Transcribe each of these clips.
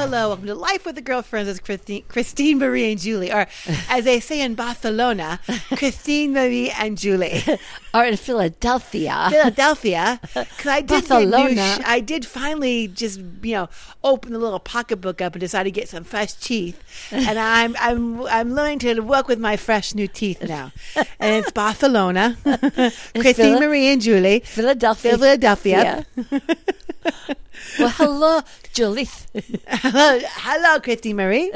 hello. Welcome to Life with the Girlfriends. It's Christine, Marie, and Julie. Or, as they say in Barcelona, Christine, Marie, and Julie. Or in Philadelphia. Because I did Barcelona. I did finally just, open the little pocketbook up and decide to get some fresh teeth. And I'm learning to work with my fresh new teeth now. And it's Barcelona. Christine, Marie, and Julie. Philadelphia. Well, hello, Julie. Hello, Christine Marie.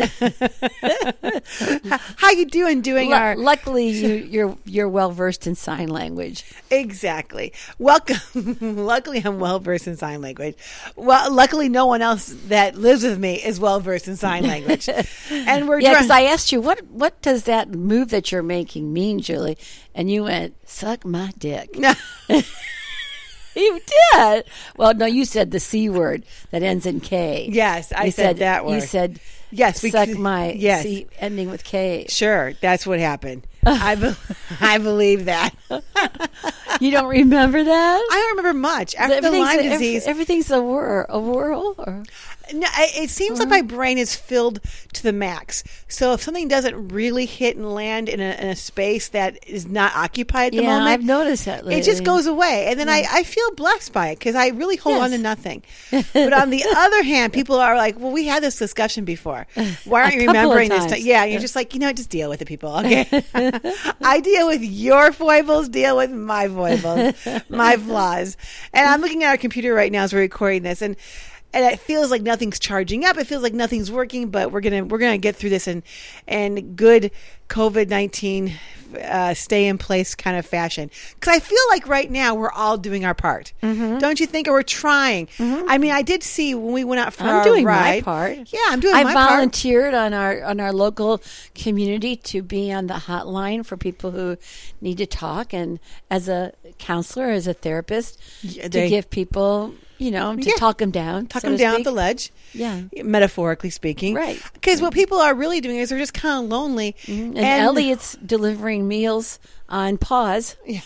How you doing? Luckily, you're well versed in sign language. Exactly. Welcome. Luckily, I'm well versed in sign language. Well, luckily, no one else that lives with me is well versed in sign language. And we're because I asked you what does that move that you're making mean, Julie, and you went suck my dick. You did. Well, no, you said the C word that ends in K. Yes, I said that word. You said, yes, suck my C ending with K. Sure, that's what happened. I believe that. You don't remember that? I don't remember much. After the Lyme disease. Everything's a whirl? Or? No, it seems like my brain is filled to the max. So if something doesn't really hit and land in a space that is not occupied at the moment, I've noticed that lately. It just goes away. And then I feel blessed by it because I really hold on to nothing. But on the other hand, people are like, well, we had this discussion before. Why aren't you remembering this time? Yeah, you're just like, just deal with it, people. Okay. I deal with your foibles, deal with my foibles, my flaws. And I'm looking at our computer right now as we're recording this, and it feels like nothing's charging up. It feels like nothing's working, but we're gonna get through this in good COVID-19 stay in place kind of fashion. Because I feel like right now we're all doing our part. Mm-hmm. Don't you think? Or we're trying. Mm-hmm. I mean, I did see when we went out for our doing ride. My part. Yeah, I'm doing my part. I volunteered on our local community to be on the hotline for people who need to talk, and as a counselor, as a therapist, to give people. To talk them down. Talk them down off the ledge. Yeah. Metaphorically speaking. Right. Because what people are really doing is they're just kind of lonely. Mm-hmm. And Elliot's delivering meals on pause. Yeah.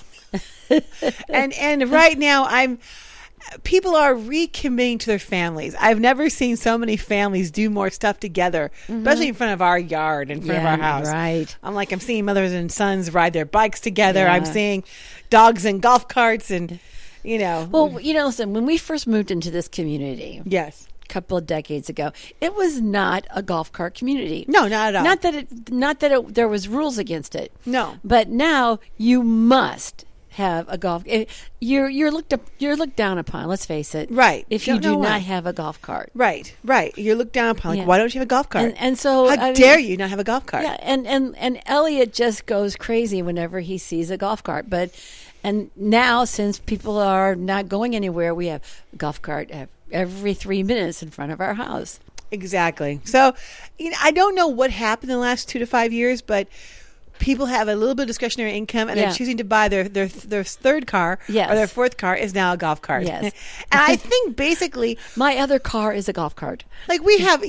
and right now people are recommitting to their families. I've never seen so many families do more stuff together, especially in front of our yard, in front of our house. Right. I'm seeing mothers and sons ride their bikes together. Yeah. I'm seeing dogs and golf carts and... Well, listen, when we first moved into this community, yes, a couple of decades ago, it was not a golf cart community. No, not at all. Not that there was rules against it. No, but now you must have a golf. You're looked down upon. Let's face it. Right. If you do not have a golf cart. Right. You're looked down upon. Like, why don't you have a golf cart? And so, how dare you not have a golf cart? Yeah. And Elliot just goes crazy whenever he sees a golf cart, And now, since people are not going anywhere, we have a golf cart every 3 minutes in front of our house. Exactly. So, I don't know what happened in the last 2 to 5 years, but people have a little bit of discretionary income, and they're choosing to buy their third car or their fourth car is now a golf cart. Yes. And I think basically my other car is a golf cart. Like we have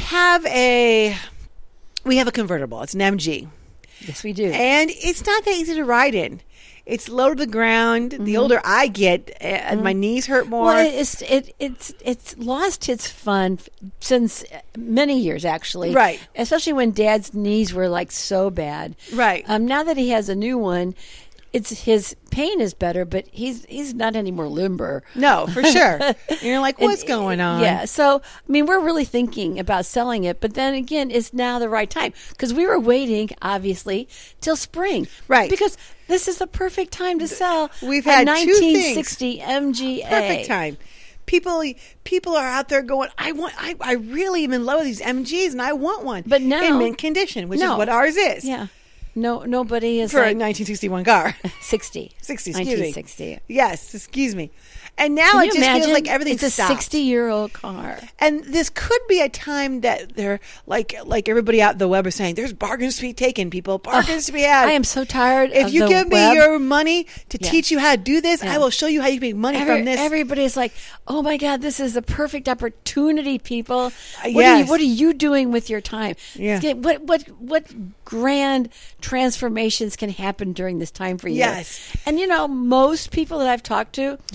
a convertible. It's an MG. Yes, we do. And it's not that easy to ride in. It's low to the ground. Mm-hmm. The older I get, my knees hurt more. Well, it's lost its fun since many years, actually. Right. Especially when Dad's knees were so bad. Right. Now that he has a new one, his pain is better, but he's not any more limber. No, for sure. You're like, what's going on? Yeah. So, we're really thinking about selling it, but then again, it's now the right time because we were waiting, obviously, till spring. Right. Because this is the perfect time to sell. We've had 1960 MGA. Perfect time. People are out there going, I really am in love with these MGs and I want one. But now in mint condition, which is what ours is. Yeah. No, nobody is for a 1961 car. 60. 60, excuse 1960. Me. Yes, excuse me. And now it just feels like everything's It's a 60-year-old car. And this could be a time that they're like everybody out the web is saying, there's bargains to be taken, people. Bargains to be had. I am so tired if of you the give web. me your money to teach you how to do this, I will show you how you can make money from this. Everybody's like, oh my God, this is the perfect opportunity, people. Yes. What are you doing with your time? Yeah. What grand transformations can happen during this time for you? Yes. And most people that I've talked to yes. are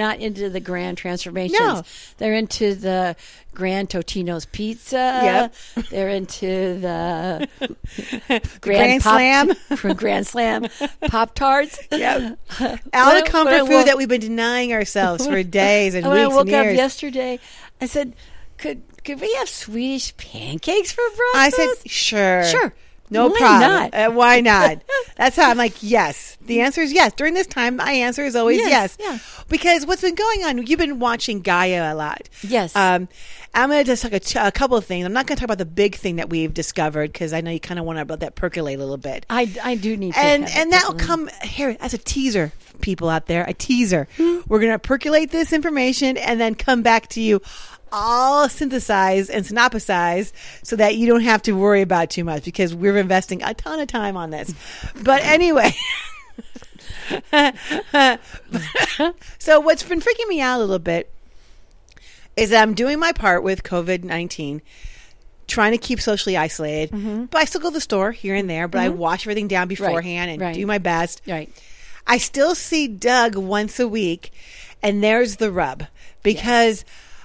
not into the grand transformations. No. They're into the Grand Totino's Pizza. Yep. They're into the Grand Slam. Grand Slam Pop-Tarts. Yep. All the comfort food that we've been denying ourselves for days and weeks and years. When I woke up yesterday, I said, could we have Swedish pancakes for breakfast? I said, sure. No why problem. Not? Why not? That's how I'm like, yes. The answer is yes. During this time, my answer is always yes. Yeah. Because what's been going on, you've been watching Gaia a lot. Yes. I'm going to just talk a couple of things. I'm not going to talk about the big thing that we've discovered because I know you kind of want to let that percolate a little bit. I do need to. And that will come here as a teaser, people out there, a teaser. We're going to percolate this information and then come back to you all synthesized and synopsized so that you don't have to worry about too much because we're investing a ton of time on this. But anyway, so what's been freaking me out a little bit is that I'm doing my part with COVID-19, trying to keep socially isolated, but I still go to the store here and there, but I wash everything down beforehand and do my best. Right. I still see Doug once a week, and there's the rub because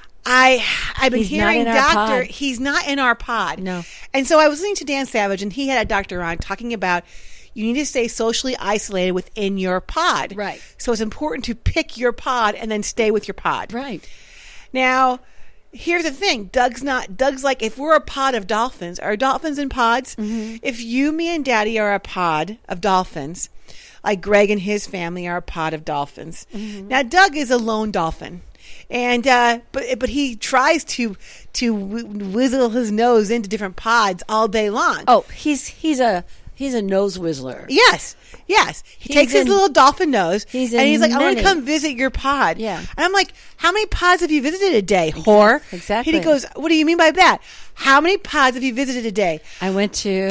I've been hearing Doctor. He's not in our pod. No. And so I was listening to Dan Savage, and he had a doctor on talking about you need to stay socially isolated within your pod. Right. So it's important to pick your pod and then stay with your pod. Right. Now, here's the thing. Doug's like, if we're a pod of dolphins, are dolphins in pods? If you, me, and Daddy are a pod of dolphins, like Greg and his family are a pod of dolphins. Now, Doug is a lone dolphin. And but he tries to whizzle his nose into different pods all day long. Oh, he's a nose whistler. Yes. He takes his little dolphin nose and he's like, I want to come visit your pod. Yeah. And I'm like, how many pods have you visited a day, whore? Exactly. And he goes, what do you mean by that? How many pods have you visited a day? I went to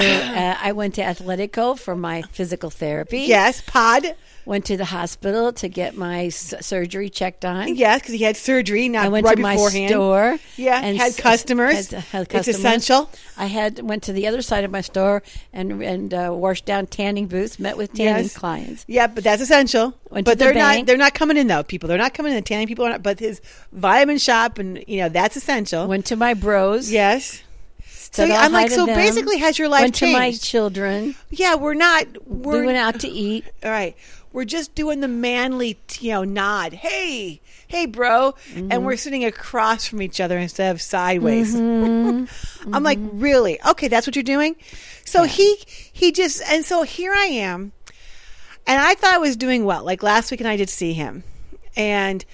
Athletico for my physical therapy. Yes, pod. Went to the hospital to get my surgery checked on. Yes, because he had surgery. Not I went right to my beforehand. Store. Yeah, and had customers. Had It's essential. I went to the other side of my store and washed down tanning booths. Met with tanning clients. Yeah, but that's essential. But they're not coming in though. People, they're not coming in. The tanning people are not. But his vitamin shop and that's essential. Went to my bros. Yes. So I'm like, so basically, has your life went changed? Went to my children. Yeah, we went out to eat. All right. We're just doing the manly, nod. Hey, bro. And we're sitting across from each other instead of sideways. I'm like, really? Okay, that's what you're doing? So he just, and so here I am. And I thought I was doing well. Like last week and I did see him. And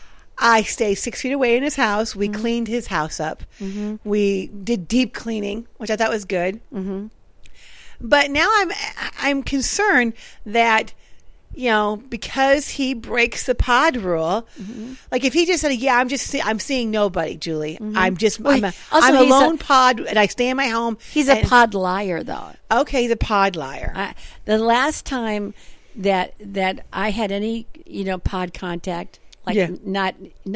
I stayed 6 feet away in his house. We cleaned his house up. We did deep cleaning, which I thought was good. But now I'm concerned that, because he breaks the pod rule, like if he just said, "Yeah, I'm seeing nobody, Julie. I'm a lone pod, and I stay in my home." He's a pod liar, though. Okay, he's a pod liar. The last time that I had any pod contact, like not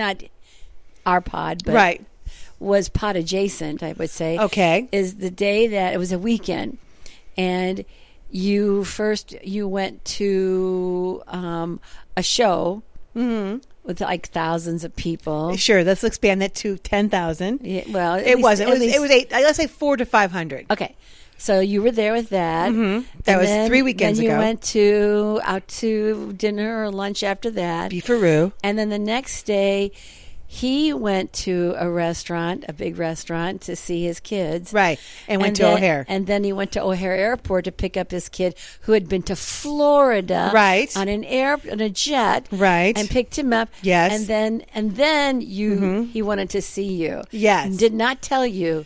our pod, but was pod adjacent, I would say. Okay, is the day that it was a weekend, and you went to a show with like thousands of people. Sure, let's expand that to 10,000. Yeah, well, it wasn't. It was 8. Let's say 400 to 500. Okay, so you were there with that. That was 3 weekends ago. Then you went out to dinner or lunch after that. Beefaroo. And then the next day, he went to a big restaurant, to see his kids. Right. And went to O'Hare. And then he went to O'Hare Airport to pick up his kid who had been to Florida. Right. On a jet. Right. And picked him up. Yes. And then he wanted to see you. Yes. And did not tell you.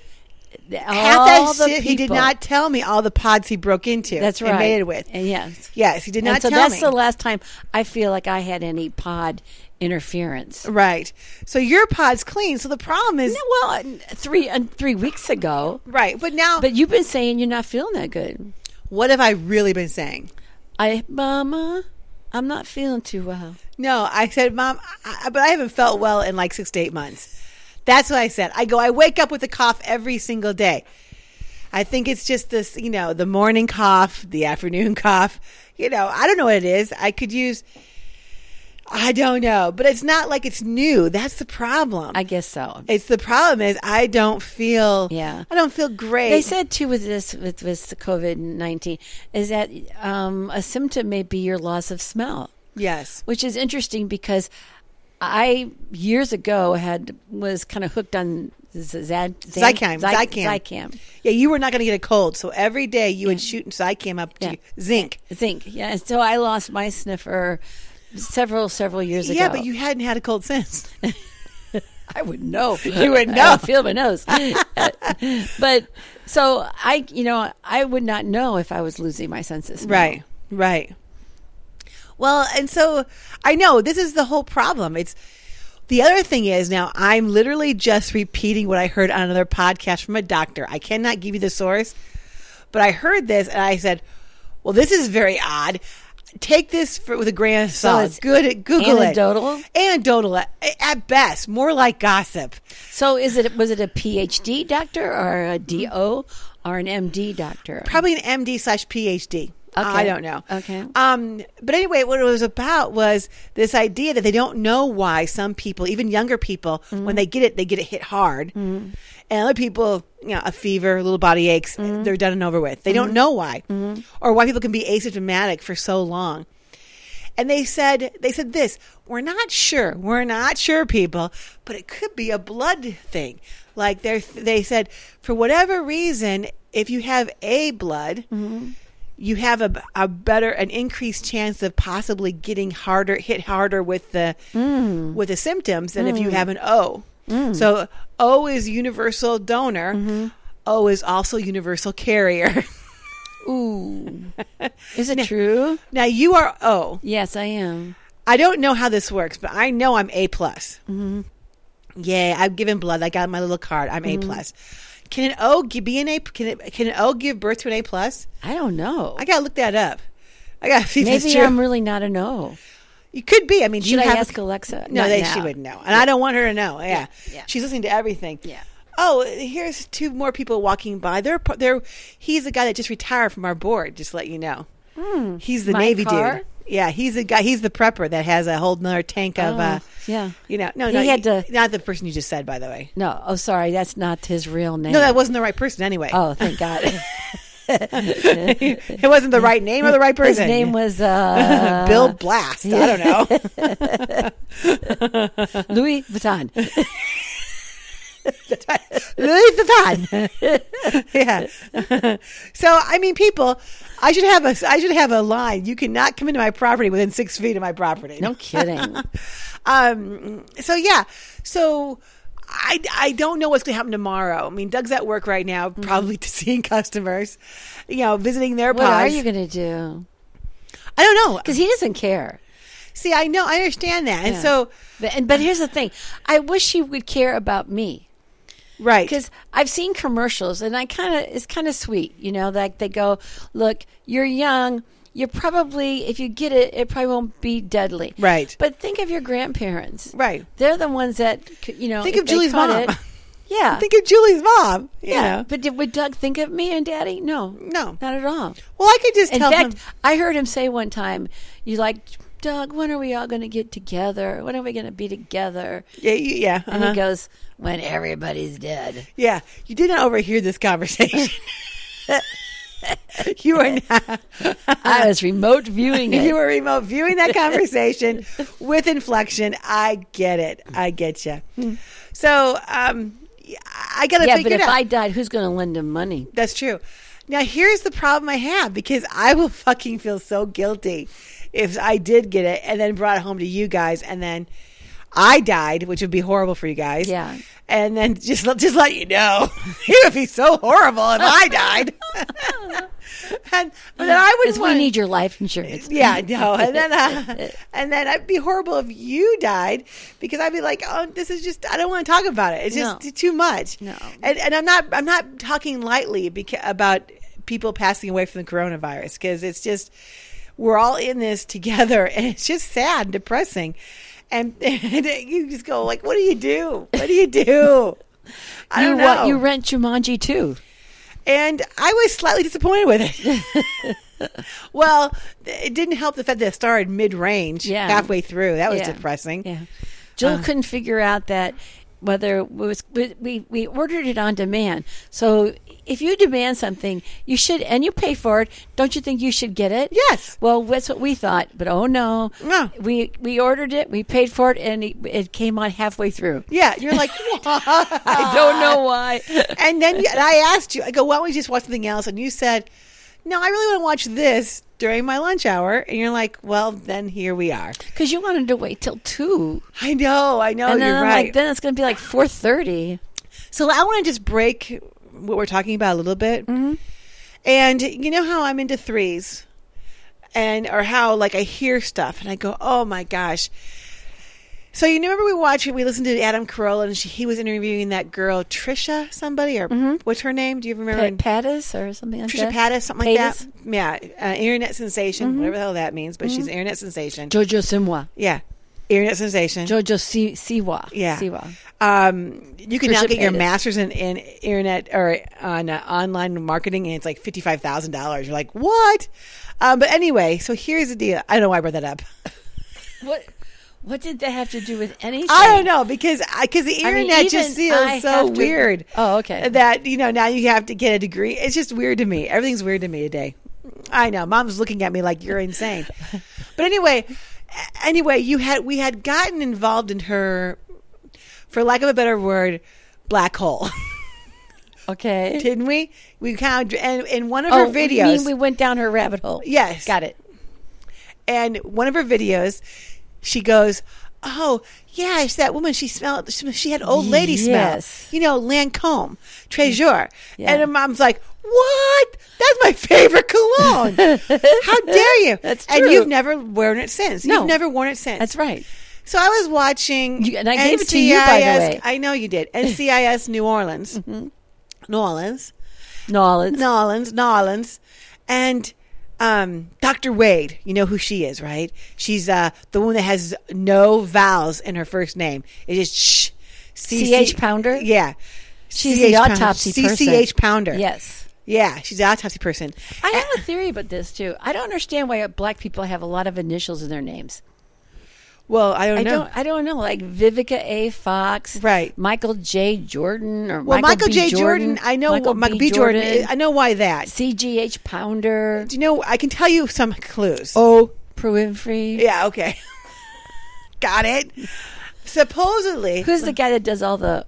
He did not tell me all the pods he broke into. That's right. And made it with. And yes, he did not tell me. So that's the last time I feel like I had any pod interference. Right. So your pod's clean. So the problem is, 3 weeks ago. Right. But you've been saying you're not feeling that good. What have I really been saying? Mama, I'm not feeling too well. No, I said, Mom, but I haven't felt well in like 6 to 8 months. That's what I said. I wake up with a cough every single day. I think it's just this, the morning cough, the afternoon cough. I don't know what it is. I could use I don't know, but it's not like it's new. That's the problem. I guess so. It's the problem is I don't feel great. They said too with this with the COVID-19 is that a symptom may be your loss of smell. Yes, which is interesting because I years ago was kind of hooked on Zicam. Yeah, you were not going to get a cold, so every day you would shoot Zicam up to zinc. Yeah. And so I lost my sniffer several years ago. Yeah, but you hadn't had a cold since. I wouldn't know. You would know. I feel my nose. But so I would not know if I was losing my sense of smell. Right. Well, and so I know this is the whole problem. It's the other thing is now I'm literally just repeating what I heard on another podcast from a doctor. I cannot give you the source, but I heard this and I said, well, this is very odd. Take this with a grain of salt. So it's good at Google anecdotal? Anecdotal at best, more like gossip. So was it a PhD doctor or a DO or an MD doctor? Probably an MD/PhD. Okay. I don't know. Okay. But anyway, what it was about was this idea that they don't know why some people, even younger people, when they get it hit hard. Mm-hmm. And other people, a fever, little body aches, they're done and over with. They don't know why. Mm-hmm. Or why people can be asymptomatic for so long. And they said this, we're not sure, people, but it could be a blood thing. Like they said, for whatever reason, if you have A blood, you have an increased chance of possibly getting hit harder with the symptoms than if you have an O. So O is universal donor. O is also universal carrier. Ooh. Is it true? Now you are O. Yes, I am. I don't know how this works, but I know I'm A+. Yeah, I've given blood. I got my little card. I'm A+. Can an O be an A? Can an O give birth to an A+? I don't know. I gotta look that up. I gotta see if it's true. Maybe I'm really not an O. You could be. I mean, should I ask Alexa? No, she wouldn't know, and I don't want her to know. Yeah. She's listening to everything. Yeah. Oh, here's two more people walking by. He's the guy that just retired from our board. Just to let you know. He's the Navy dude. Yeah, he's the guy. He's the prepper that has a whole nother tank of. No, not the person you just said, by the way. No, oh, sorry, that's not his real name. No, that wasn't the right person anyway. Oh, thank God. It wasn't the right name or the right person. His name was Bill Blast. I don't know. Louis Vuitton. Louis Vuitton. Yeah. So I mean, people, I should have a line. You cannot come into my property within 6 feet of my property. No kidding. So I don't know what's going to happen tomorrow. I mean, Doug's at work right now, probably seeing customers, visiting their pods. What are you going to do? I don't know. Because he doesn't care. See, I know. I understand that. And so. But here's the thing. I wish he would care about me. Right. Because I've seen commercials, and it's kind of sweet, like they go, look, you're young. You're probably, if you get it, it probably won't be deadly. Right. But think of your grandparents. Right. They're the ones that, Think of Julie's mom. Yeah. Think of Julie's mom. Yeah. But would Doug think of me and Daddy? No. No. Not at all. Well, I could just tell him. In fact, I heard him say one time, Doug, when are we all going to get together? When are we going to be together? Yeah. And he goes, when everybody's dead. Yeah. You didn't overhear this conversation. You were not. I was remote viewing it. You were remote viewing that conversation with inflection. I get it. I get you. So I got to figure it out. Yeah, but if I died, who's going to lend him money? That's true. Now, here's the problem I have, because I will fucking feel so guilty if I did get it and then brought it home to you guys, and then I died, which would be horrible for you guys. Yeah. And then just let you know, it would be so horrible if I died. But then I would. Because we need your life insurance. Yeah, no, and then I'd be horrible if you died, because I'd be like, oh, this is just, I don't want to talk about it. It's just too much. No, and I'm not talking lightly about people passing away from the coronavirus, because it's just, we're all in this together, and it's just sad and depressing. And you just go like, what do you do? What do you do? I don't know. You rent Jumanji too. And I was slightly disappointed with it. Well, it didn't help the fact that it started mid-range halfway through. That was depressing. Yeah. Jill couldn't figure out that whether it was we ordered it on demand. So if you demand something, you should, and you pay for it, don't you think you should get it? Yes. Well, that's what we thought, but no. We ordered it, we paid for it, and it came on halfway through. Yeah, you're like, why? I don't know why. And then I asked you, I go, why don't we just watch something else? And you said, no, I really want to watch this during my lunch hour. And you're like, well, then here we are. Because you wanted to wait till 2. I know, and you're then right. Like, then it's going to be like 4:30. So I want to just break what we're talking about a little bit. Mm-hmm. And you know how I'm into threes, or how like I hear stuff and I go, oh my gosh. So you remember we listened to Adam Carolla, and he was interviewing that girl Trisha somebody, or what's her name? Do you remember? Pattis or something like Trisha that? Pattis, something like that. Yeah, internet sensation, whatever the hell that means, but she's an internet sensation. Jojo Siwa. Yeah, internet sensation. Jojo Siwa. Yeah. Siwa. You can now get your master's in internet or on online marketing, and it's like $55,000. You're like, what? But anyway, so here's the deal. I don't know why I brought that up. What did that have to do with anything? I don't know, because the internet just feels so weird. Oh, okay. That, now you have to get a degree. It's just weird to me. Everything's weird to me today. I know. Mom's looking at me like you're insane. But anyway, we had gotten involved in her, for lack of a better word, black hole. Okay. Didn't we? We kind of, and in one of her videos. You mean we went down her rabbit hole? Yes. Got it. And one of her videos, she goes, oh, yeah, it's that woman. She had old lady smell. Lancôme, Treasure. Yeah. And her mom's like, what? That's my favorite cologne. How dare you? That's true. And you've never worn it since. No. You've never worn it since. That's right. So I was watching and I gave it to you, by the way. I know you did. NCIS New Orleans. Mm-hmm. New Orleans. And Dr. Wade, you know who she is, right? She's the one that has no vowels in her first name. It is shh. C.H. Pounder? Yeah. She's the autopsy person. C.H. Pounder. Yes. Yeah, she's the autopsy person. I have a theory about this, too. I don't understand why black people have a lot of initials in their names. Well, I don't know. I don't know. Like Vivica A. Fox, right? Michael J. Jordan, or Michael J. Jordan. I know Michael B. Jordan. I know why that. C.G.H. Pounder. Do you know? I can tell you some clues. Oh, Winfrey. Yeah. Okay. Got it. Supposedly, who's the guy that does all the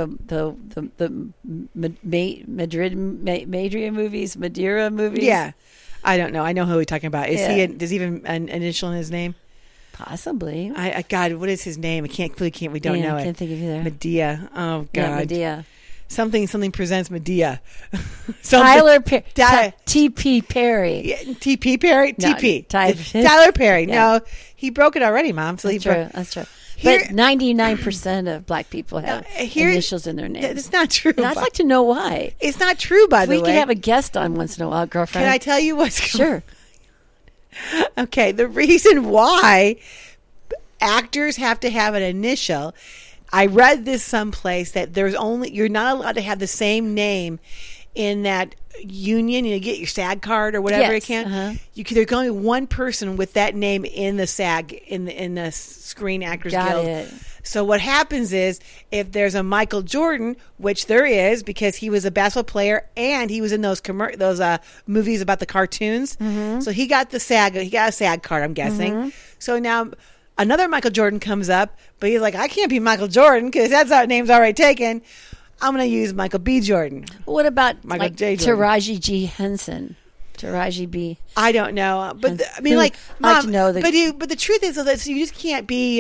Madeira movies? Yeah, I don't know. I know who we're talking about. Does he have an initial in his name? Possibly. God, what is his name? We don't know it. I can't think of either. Medea. Oh God. Yeah, Medea. Something presents Medea. Tyler T.P. Perry. Yeah, T.P. Perry. No, T.P. Tyler Perry. Yeah. No, he broke it already, Mom. So That's true. But 99% of black people have initials in their names. It's not true. And I'd like to know why. It's not true, by the way. We can have a guest on once in a while, girlfriend. Can I tell you what's going on? Sure. Okay, the reason why actors have to have an initial, I read this someplace that you're not allowed to have the same name in that union. You get your SAG card or whatever it can. Uh-huh. There's only one person with that name in the SAG in the Screen Actors Guild. It. So what happens is, if there's a Michael Jordan, which there is, because he was a basketball player and he was in those movies about the cartoons. Mm-hmm. So he got a SAG card, I'm guessing. Mm-hmm. So now another Michael Jordan comes up, but he's like, I can't be Michael Jordan because that name's already taken. I'm going to use Michael B. Jordan. What about Michael J. Jordan? Taraji G. Henson? Taraji B. I don't know, but Mom, like to know but the truth is that you just can't be.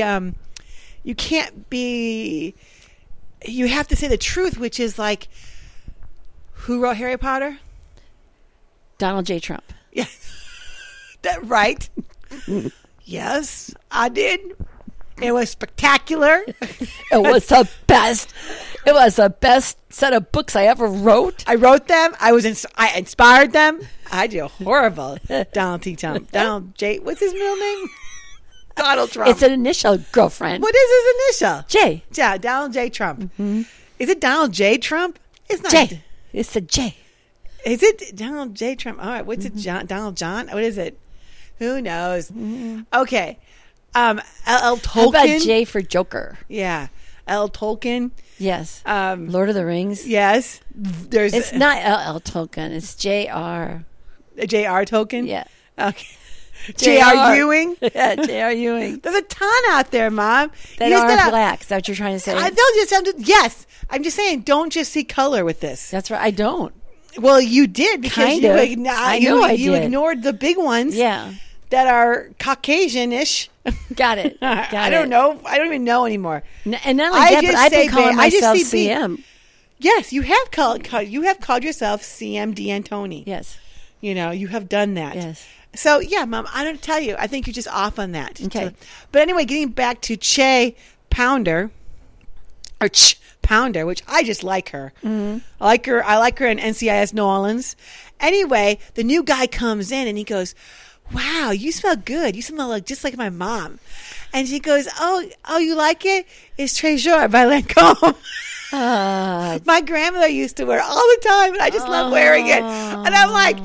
You have to say the truth, which is like, who wrote Harry Potter? Donald J. Trump. Yeah, right. Yes, I did. It was spectacular. It was the best. It was the best set of books I ever wrote. I wrote them. I inspired them. I did horrible. Donald T. Trump. Donald J. What's his middle name? Donald Trump. It's an initial, girlfriend. What is his initial? J. Yeah, Donald J. Trump. Mm-hmm. Is it Donald J. Trump? It's not. J. It's a J. Is it Donald J. Trump? All right. What's it? Donald John? What is it? Who knows? Okay. L. Tolkien. How about J for Joker? Yeah. L. Tolkien. Yes. Lord of the Rings. Yes. It's not L. Tolkien. It's J.R. J.R. Tolkien? Yeah. Okay. J.R. Ewing? Yeah, J.R. Ewing. There's a ton out there, Mom. That are black. Is that what you're trying to say? Yes. I'm just saying, don't just see color with this. That's right. I don't. Well, you did because you ignored the big ones. Yeah. That are Caucasian-ish. Got it. I don't know. I don't even know anymore. And not only that, but I've been calling myself CM. Yes, you have called yourself CM D'Antoni. Yes. You have done that. Yes. So, yeah, Mom, I don't tell you. I think you're just off on that. Okay. But anyway, getting back to Che Pounder, or Ch Pounder, which I just like her. Mm-hmm. I like her in NCIS New Orleans. Anyway, the new guy comes in and he goes, "Wow, you smell good. You smell just like my mom." And she goes, "Oh, you like it? It's Treasure by Lancome." My grandmother used to wear it all the time, and I just love wearing it. And I'm like,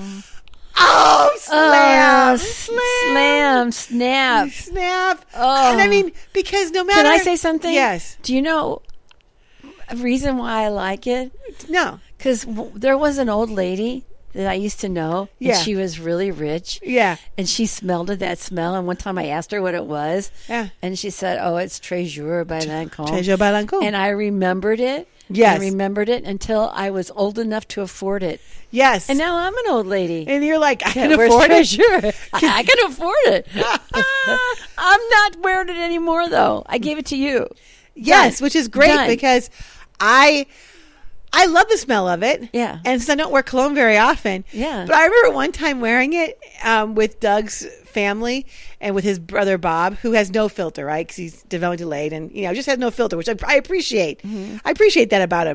snap. Oh. And I mean, because no matter... Can I say something? Yes. Do you know a reason why I like it? No. Because there was an old lady that I used to know, and she was really rich. Yeah. And she smelled that smell, and one time I asked her what it was. Yeah. And she said, "Oh, it's Treasure by Lancome." Treasure by Lancome. And I remembered it. Yes. I remembered it until I was old enough to afford it. Yes. And now I'm an old lady. And you're like, I can afford it? Sure. I can afford it. I'm not wearing it anymore, though. I gave it to you. Yes, which is great because I love the smell of it. Yeah. And since I don't wear cologne very often. Yeah. But I remember one time wearing it with Doug's family and with his brother Bob, who has no filter, right? Because he's developmentally delayed and, just has no filter, which I appreciate. Mm-hmm. I appreciate that about him.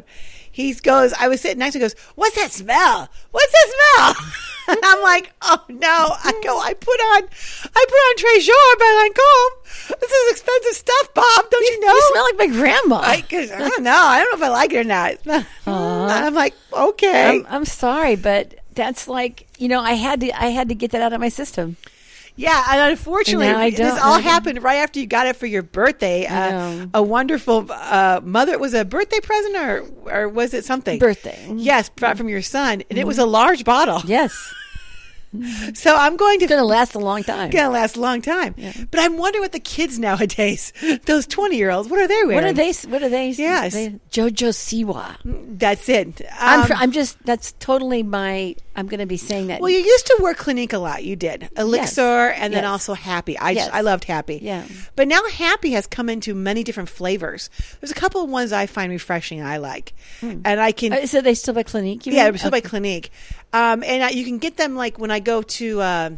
I was sitting next to him, goes, "What's that smell? What's that smell?" And I'm like, "Oh no." I put on Treasure by Lancome. This is expensive stuff, Bob. Don't you know? You smell like my grandma. I don't know. I don't know if I like it or not. I'm like, okay. I'm sorry, but that's like, I had to get that out of my system. Yeah, and unfortunately, this all happened right after you got it for your birthday. A wonderful mother. Was it a birthday present or was it something? Birthday. Yes, from your son, and it was a large bottle. Yes. So I'm going to... It's going to last a long time. Going to last a long time. Yeah. But I'm wondering what the kids nowadays, those 20-year-olds, what are they wearing? What are they? Yes. Jojo Siwa. That's it. That's totally I'm going to be saying that. Well, you used to wear Clinique a lot. You did. Elixir and then also Happy. I loved Happy. Yeah. But now Happy has come into many different flavors. There's a couple of ones I find refreshing I like. And I can... So they still by Clinique? Yeah, they're still by Clinique. And you can get them like when I go to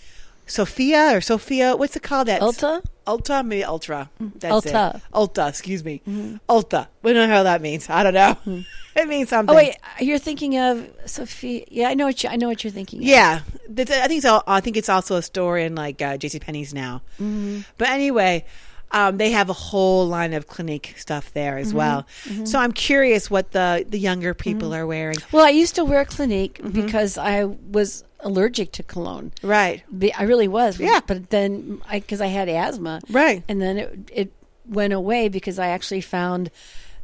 Sophia, what's it called? Ulta, maybe Ultra. That's Ulta. It. Ulta, excuse me. Mm-hmm. Ulta. We don't know how that means. I don't know. Mm-hmm. It means something. Oh wait, you're thinking of Sophia? Yeah, I know what you're thinking. Yeah, I think it's also a store in like JCPenney's now. Mm-hmm. But anyway. They have a whole line of Clinique stuff there as well. Mm-hmm. So I'm curious what the younger people are wearing. Well, I used to wear Clinique because I was allergic to cologne. Right. I really was. Yeah. But then because I had asthma. Right. And then it went away because I actually found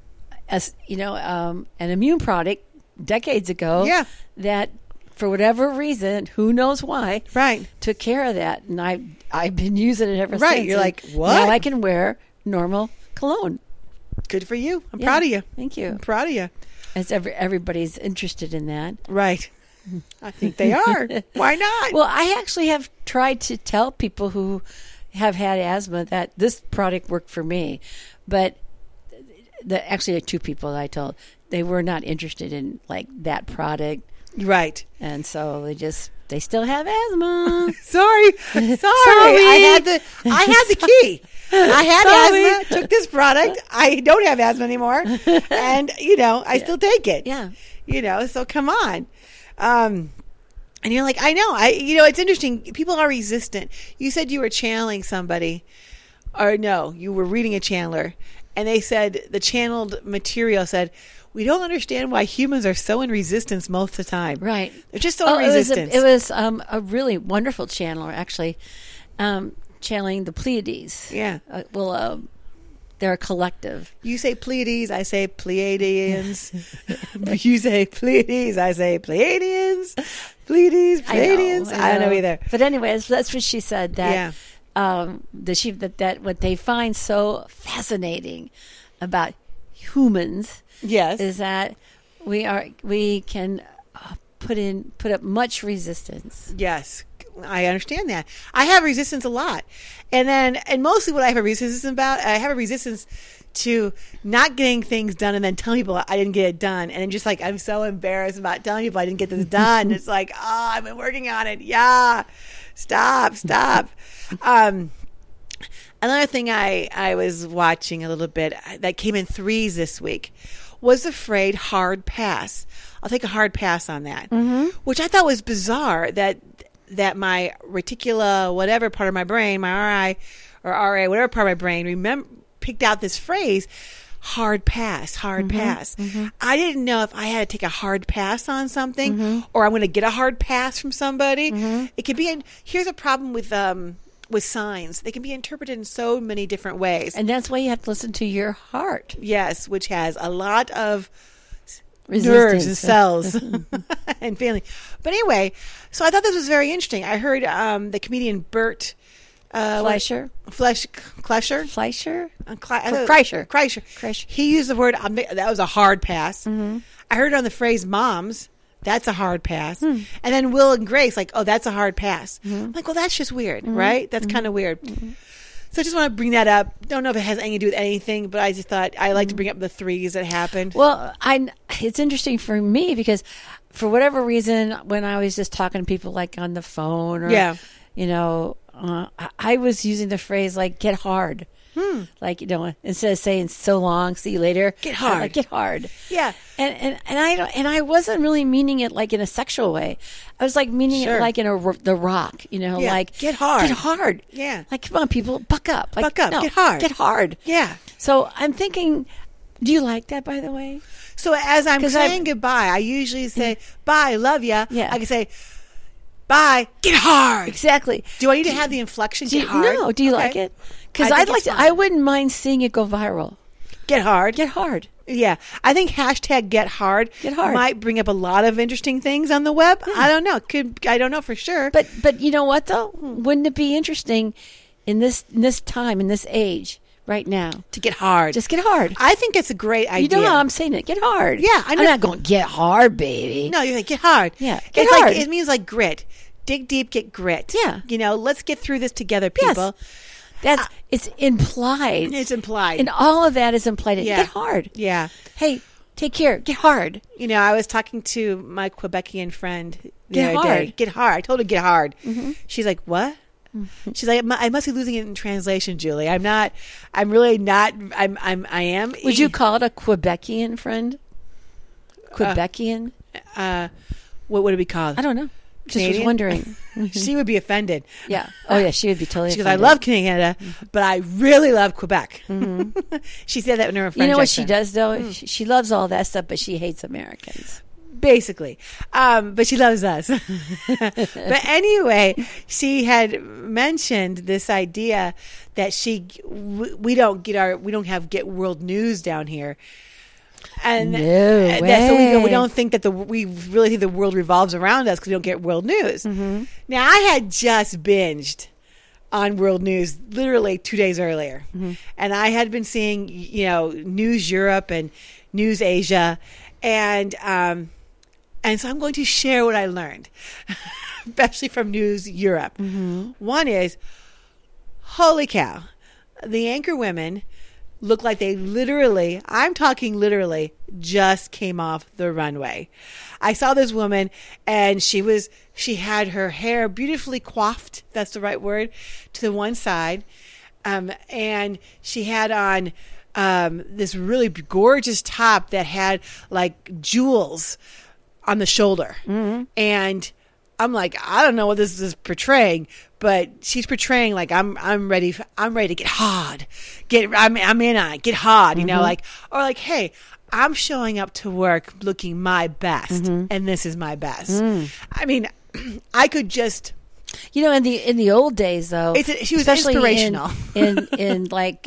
an immune product decades ago. Yeah. That for whatever reason, who knows why, right, took care of that, and I've been using it ever since. Right, you're like, what? Now I can wear normal cologne. Good for you. I'm proud of you. Thank you. I'm proud of you. As everybody's interested in that, right? I think they are. Why not? Well, I actually have tried to tell people who have had asthma that this product worked for me, but actually, two people that I told, they were not interested in like that product. Right. And so they still have asthma. Sorry. I had the key. I had asthma, took this product. I don't have asthma anymore. And, I still take it. Yeah. So come on. And you're like, I know. It's interesting. People are resistant. You said you were channeling somebody. Or no, you were reading a channeler. And they said, the channeled material said, we don't understand why humans are so in resistance most of the time. Right. They're just so in resistance. It was a really wonderful channeler, actually, channeling the Pleiades. Yeah. They're a collective. You say Pleiades, I say Pleiadians. You say Pleiades, I say Pleiadians. Pleiadians. I don't know either. But anyways, that's what she said. That that what they find so fascinating about humans, is that we can put up much resistance. Yes. I understand that. I have resistance a lot. And mostly what I have a resistance about, I have a resistance to not getting things done and then telling people I didn't get it done. And I'm just like, I'm so embarrassed about telling people I didn't get this done. It's like, I've been working on it. Yeah. Stop. Another thing I was watching a little bit that came in threes this week was the phrase hard pass. I'll take a hard pass on that, which I thought was bizarre that my reticula, whatever part of my brain, my RI or RA, whatever part of my brain, picked out this phrase, hard pass. I didn't know if I had to take a hard pass on something or I'm going to get a hard pass from somebody. It could be, here's a problem with signs. They can be interpreted in so many different ways. And that's why you have to listen to your heart. Yes, which has a lot of nerves and cells and feeling. But anyway, so I thought this was very interesting. I heard the comedian Bert Kreischer. He used the word, that was a hard pass. I heard it on the phrase moms. That's a hard pass. And then Will and Grace, like, oh, that's a hard pass. I'm like, well, that's just weird, right? That's kind of weird. So I just want to bring that up. Don't know if it has anything to do with anything, but I just thought I like to bring up the threes that happened. Well, it's interesting for me because for whatever reason, when I was just talking to people like on the phone or, I was using the phrase like get hard. Like, instead of saying so long, see you later, get hard. Like, get hard. Yeah. And I wasn't really meaning it like in a sexual way. I was like meaning it like in The Rock, like get hard. Get hard. Yeah. Like, come on, people, buck up. Like, buck up. No, get hard. Get hard. Yeah. So I'm thinking, do you like that, by the way? So as I'm saying goodbye, I usually say, bye, love ya. Yeah. I can say, bye, get hard. Exactly. Do I need to have the inflection? Get hard? No. Do you like it? Because I wouldn't mind seeing it go viral. Get hard. Get hard. Yeah. I think hashtag get hard might bring up a lot of interesting things on the web. Yeah. I don't know. I don't know for sure. But you know what though? Wouldn't it be interesting in this time, in this age, right now, to get hard? Just get hard. I think it's a great idea. You know how I'm saying it. Get hard. Yeah. I'm not going get hard, baby. No, you're like get hard. Yeah. Get hard. It means like grit. Dig deep, get grit. Yeah. Let's get through this together, people. Yes. It's implied. It's implied. And all of that is implied. Yeah. Get hard. Yeah. Hey, take care. Get hard. I was talking to my Quebecian friend the other day. Get hard. I told her get hard. Mm-hmm. She's like, what? Mm-hmm. She's like, I must be losing it in translation, Julie. I'm not. I'm really not. I am. Would you call it a Quebecian friend? Quebecian? What would it be called? I don't know. Canadian? Just was wondering. She would be offended. Yeah. Oh, yeah. She would be totally offended. Because I love Canada, but I really love Quebec. Mm-hmm. She said that in her French You know what accent. she does, though? She loves all that stuff, but she hates Americans. Basically. But she loves us. But anyway, she had mentioned this idea that we don't get world news down here. And no way. So we don't think that we really think the world revolves around us because we don't get world news. Mm-hmm. Now, I had just binged on world news literally 2 days earlier. Mm-hmm. And I had been seeing, News Europe and News Asia. And so I'm going to share what I learned, especially from News Europe. Mm-hmm. One is, holy cow, the anchor women look like they literally, I'm talking literally, just came off the runway. I saw this woman and she had her hair beautifully coiffed, that's the right word, to the one side. And she had on this really gorgeous top that had like jewels on the shoulder. Mm-hmm. And I'm like, I don't know what this is portraying, but she's portraying like I'm ready to get hard. I'm in on it, get hard, mm-hmm. or like, hey, I'm showing up to work looking my best, and this is my best. I mean, I could just, in the old days though, she was inspirational. in like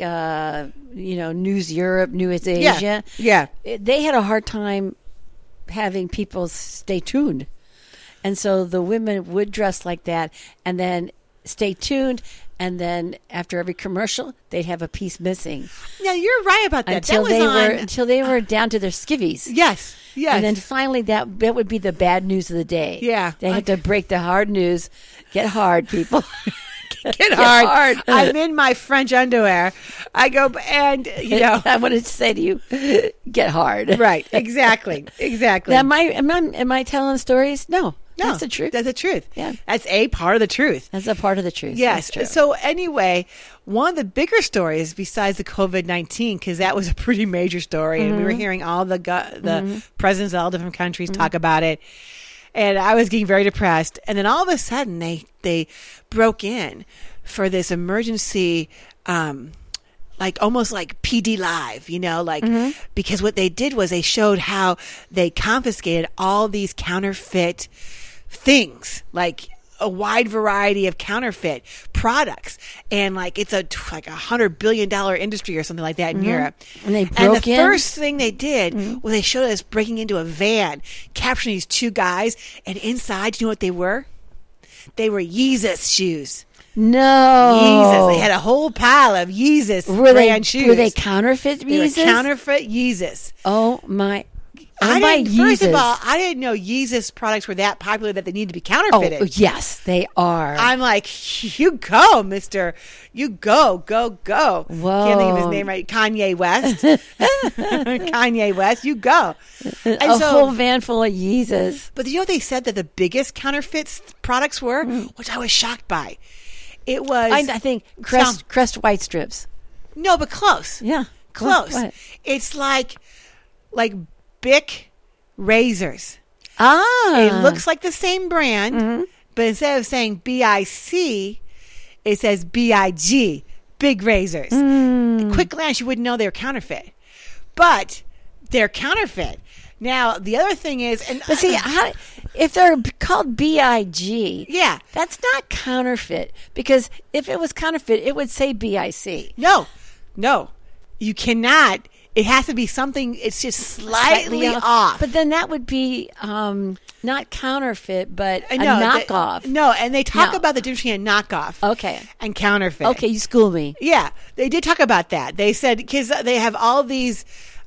News Europe, News Asia, they had a hard time having people stay tuned, and so the women would dress like that, and then stay tuned. And then after every commercial, they'd have a piece missing. Yeah, you're right about that. Until they were down to their skivvies. Yes. And then finally, that would be the bad news of the day. Yeah. They had to break the hard news. Get hard, people. Get hard. I'm in my French underwear. I go, and, I wanted to say to you, get hard. Right. Exactly. Am I telling stories? No. That's the truth. That's the truth. Yeah. That's a part of the truth. That's a part of the truth. Yes. So anyway, one of the bigger stories besides the COVID-19, because that was a pretty major story, and we were hearing all the presidents of all different countries talk about it, and I was getting very depressed. And then all of a sudden, they broke in for this emergency, almost like PD Live, because what they did was they showed how they confiscated all these counterfeit things, like a wide variety of counterfeit products, and it's a $100 billion industry or something like that in Europe. And they broke in. First thing they did was they showed us breaking into a van, capturing these two guys, and inside, you know what they were? They were Yeezus shoes. No. Yeezus. They had a whole pile of Yeezus brand shoes. Were they counterfeit Yeezus? They were counterfeit Yeezus. Oh, my. First of all, I didn't know Yeezus products were that popular that they need to be counterfeited. Oh, yes, they are. I'm like, you go, mister. You go. Whoa. Can't think of his name right. Kanye West. Kanye West, you go. And whole van full of Yeezus. But what they said that the biggest counterfeit products were, which I was shocked by? It was... I think Crest White Strips. No, but close. Yeah. Close. What? It's like Bic razors. It looks like the same brand, but instead of saying BIC, it says BIG, big razors. At quick glance, you wouldn't know they're counterfeit, but they're counterfeit. Now, the other thing is, but see, if they're called BIG, that's not counterfeit, because if it was counterfeit, it would say BIC. No, you cannot. It has to be something, it's just slightly off. But then that would be not counterfeit, but a knockoff. And they talk about the difference between a knockoff and counterfeit. Okay, you schooled me. Yeah, they did talk about that. They said, because they have all these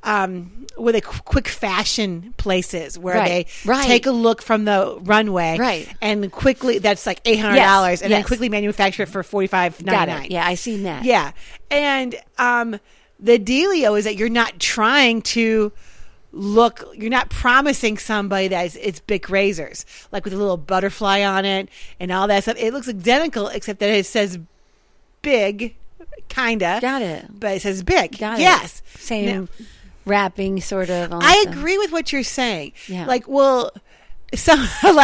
quick fashion places where they take a look from the runway and quickly, that's like $800, and then quickly manufacture it for $45.99. Got it. Yeah, I seen that. Yeah, and the dealio is that you're not trying to you're not promising somebody that it's Bic razors, like with a little butterfly on it and all that stuff. It looks identical, except that it says big, kinda. Got it. But it says Bic. Got it. Yes. Same wrapping, sort of. I agree with what you're saying. Yeah. If you're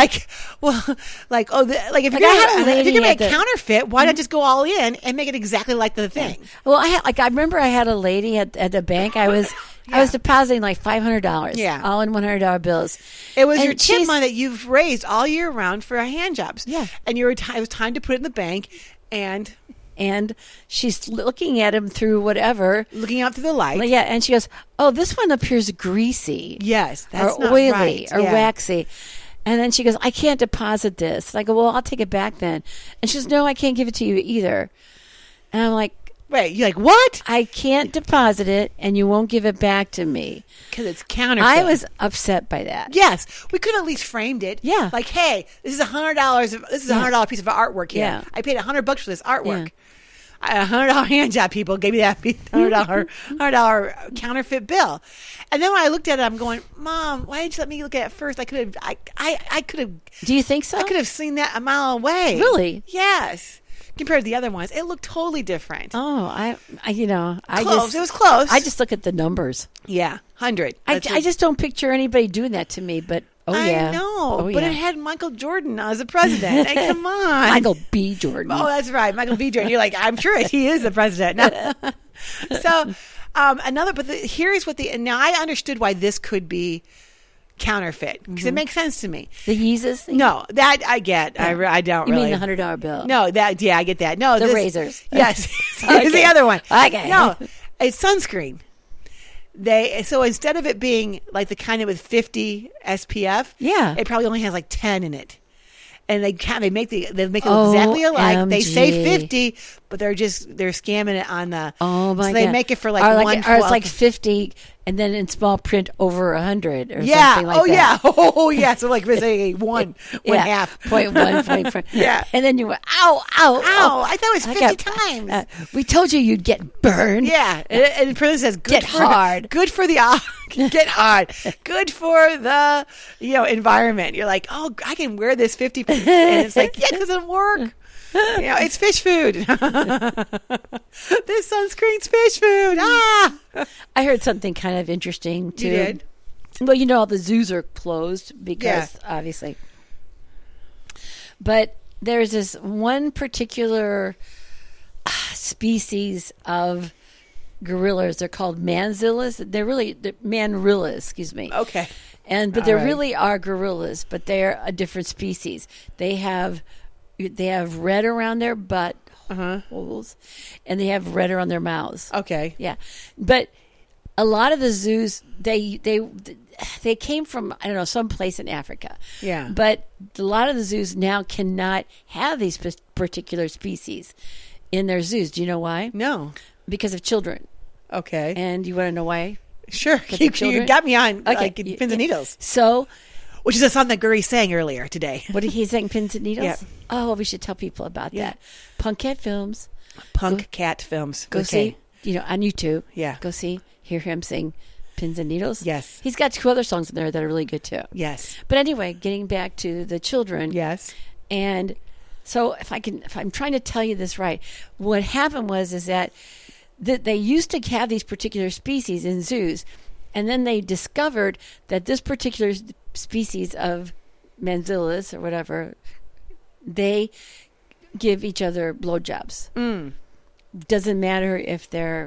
gonna make counterfeit, why not just go all in and make it exactly like the thing? Well, I remember I had a lady at the bank. I was depositing like $500. All in $100 bills. It was your tip money that you've raised all year round for hand jobs. Yeah, and it was time to put it in the bank, and she's looking at him through whatever. Looking out through the light. Yeah, and she goes, oh, this one appears greasy. Yes, that's or oily or waxy. And then she goes, I can't deposit this. And I go, well, I'll take it back then. And she goes, no, I can't give it to you either. And I'm like, wait, you're like, what? I can't deposit it, and you won't give it back to me. Because it's counterfeit. I was upset by that. Yes. We could have at least framed it. Yeah. Like, hey, this is $100. This is a $100 piece of artwork here. Yeah. I paid $100 for this artwork. Yeah. A $100 hand job, people gave me that $100 counterfeit bill. And then when I looked at it, I'm going, Mom, why didn't you let me look at it first? I could have. Do you think so? I could have seen that a mile away. Really? Yes. Compared to the other ones, it looked totally different. Oh, Close. It was close. I just look at the numbers. Yeah, 100. I just don't picture anybody doing that to me, but Oh, yeah. I know, but it had Michael Jordan as the president. Hey, come on. Michael B. Jordan. Oh, that's right. Michael B. Jordan. You're like, I'm sure he is the president. So, here's what now I understood why this could be counterfeit because it makes sense to me. The Yeezus thing? No, that I get. Yeah. I don't you really. You mean the $100 bill? No, I get that. No, the razors. Yes. Okay. It's the other one. Okay. No, it's sunscreen. So instead of it being like the kind with 50 SPF, it probably only has like 10 in it. And they make it exactly alike. OMG. They say 50, but they're scamming it on the. Oh my so God! they make it for like or 112. or it's like 50, and then in small print over 100 or something like that. Oh yeah. So like say one half. 0.1. Yeah. And then you went, ow. I thought it was 50 times. We told you'd get burned. Yeah. And it says get hard. Good for the get hard. Good for the environment. You're like, oh, I can wear this 50%. And it's like, yeah, because it'll work. It's fish food. This sunscreen's fish food. I heard something kind of interesting too. You did? Well, all the zoos are closed because obviously. But there's this one particular species of gorillas. They're called manzillas. They're manrillas, excuse me. Okay. But they really are gorillas, but they're a different species. They have red around their butt holes, and they have red around their mouths. Okay. Yeah. But a lot of the zoos, they came from, I don't know, some place in Africa. Yeah. But a lot of the zoos now cannot have these particular species in their zoos. Do you know why? No. Because of children. Okay. And you want to know why? Sure. You got me on pins and needles. So... Which is a song that Guri sang earlier today. What did he sing? Pins and Needles? Yeah. Oh, we should tell people about that. Punk Cat Films. Cat Films. Go see, on YouTube. Yeah. Go hear him sing Pins and Needles. Yes. He's got 2 other songs in there that are really good too. Yes. But anyway, getting back to the children. Yes. And so if I'm trying to tell you this right, what happened is that they used to have these particular species in zoos, and then they discovered that this particular species of manzillas or whatever, they give each other blowjobs. Doesn't matter if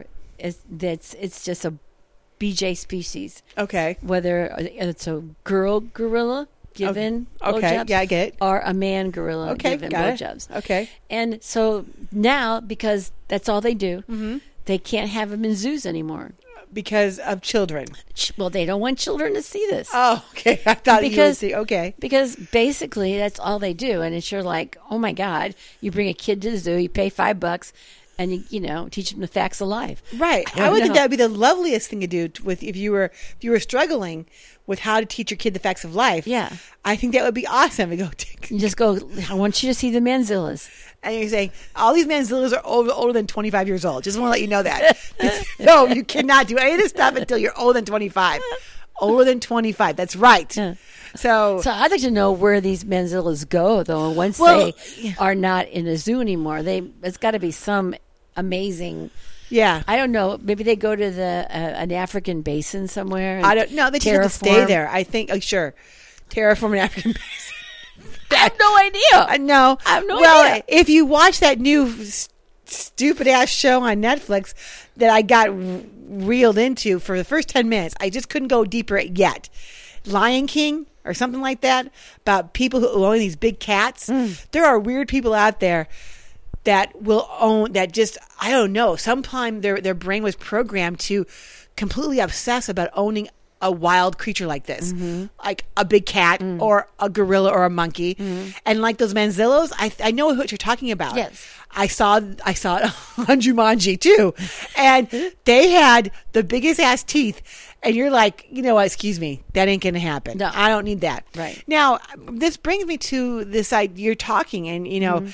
it's just a BJ species. Okay. Whether it's a girl gorilla given blowjobs, I get it, or a man gorilla given blowjobs. Okay. And so now, because that's all they do, they can't have them in zoos anymore. Because of children. Well, they don't want children to see this. Oh, okay. I thought you would see. Okay. Because basically that's all they do. And it's like, oh my God, you bring a kid to the zoo, you pay $5 and you teach them the facts of life. Right. I would think that would be the loveliest thing to do if you were struggling with how to teach your kid the facts of life. Yeah. I think that would be awesome. You just go, I want you to see the manzillas. And you're saying, all these manzillas are older than 25 years old. Just want to let you know that. No, you cannot do any of this stuff until you're older than 25. Older than 25. That's right. Yeah. So I'd like to know where these manzillas go, though, once they are not in a zoo anymore. It's got to be some amazing... Yeah. I don't know. Maybe they go to an African basin somewhere. I don't know. They just have to stay there. I think, sure. Terraform an African basin. I have no idea. No. I have no idea. Well, if you watch that new stupid ass show on Netflix that I got reeled into for the first 10 minutes, I just couldn't go deeper yet. Lion King or something like that, about people who own these big cats. There are weird people out there that will own that. Just, I don't know, sometime their brain was programmed to completely obsess about owning a wild creature like this, like a big cat or a gorilla or a monkey. And like those manzillos, I know what you're talking about. Yes. I saw it on Jumanji too. And they had the biggest ass teeth. And you're like, you know what, excuse me, that ain't going to happen. No. I don't need that. Right. Now, this brings me to this idea you're talking. And,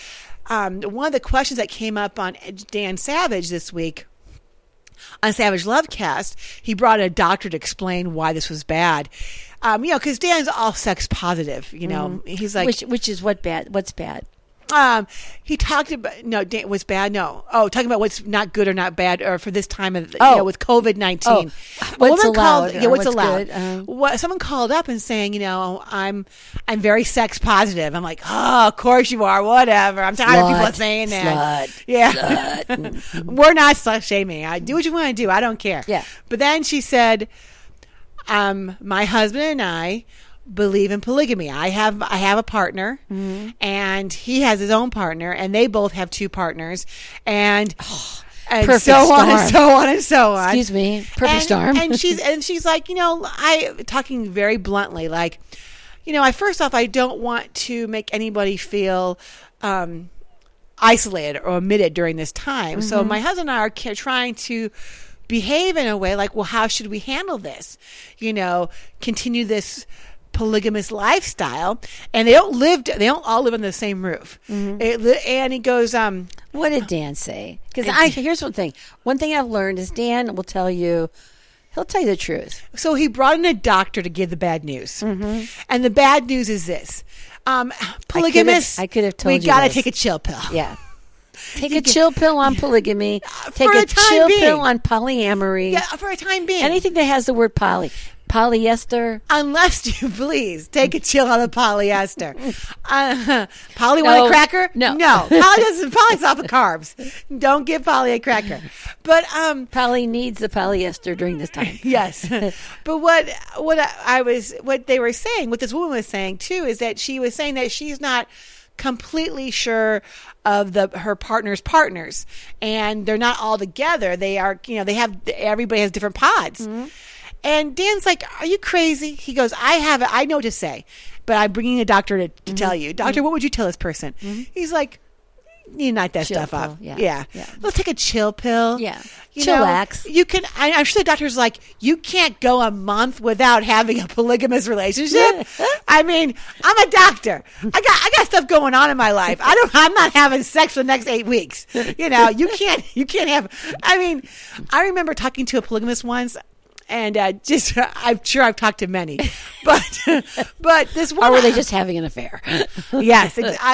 one of the questions that came up on Dan Savage this week, on Savage Lovecast, he brought a doctor to explain why this was bad. Because Dan's all sex positive. He's like, which is what's bad. He talked about Dan was bad. No, talking about what's not good or not bad, or for this time of with COVID-19. What's allowed? What's allowed? Someone called up and saying, I'm very sex positive. I'm like, oh, of course you are. Whatever. I'm tired of people saying that. Slut, yeah, slut. We're not slut shaming. I do what you want to do. I don't care. Yeah. But then she said, my husband and I believe in polygamy. I have a partner, and he has his own partner, and they both have two partners, and perfect so storm. on and so on and so on. Excuse me, perfect storm. And she's like, I talking very bluntly, like, first off, I don't want to make anybody feel isolated or omitted during this time. So my husband and I are trying to behave in a way like, well, how should we handle this? Continue this polygamous lifestyle, and they don't all live on the same roof. And he goes, what did Dan say? Because here's one thing I've learned is Dan will tell you, he'll tell you the truth. So he brought in a doctor to give the bad news, and the bad news is this: polygamists. I could have told you we got to take a chill pill. Yeah. Take a chill pill on polygamy. Take a chill pill on polyamory. Yeah, for a time being. Anything that has the word polyester. Unless you please take a chill on the polyester. Polly want a cracker? No. Polly's off of carbs. Don't give Polly a cracker. But Polly needs the polyester during this time. Yes. But what they were saying, what this woman was saying too, is that she was saying that she's not completely sure of her partner's partners, and they're not all together. They are, everybody has different pods. And Dan's like, are you crazy? He goes, I know what to say, but I'm bringing a doctor to tell you. Doctor, what would you tell this person? He's like, you knock that chill stuff pill. off. Yeah. Let's take a chill pill. Yeah. Chillax. You can, I'm sure the doctor's like, you can't go a month without having a polygamous relationship. I mean, I'm a doctor. I got stuff going on in my life. I'm not having sex for the next 8 weeks. You can't have, I remember talking to a polygamist once. And I'm sure I've talked to many, but this one, or were they just having an affair? Yes,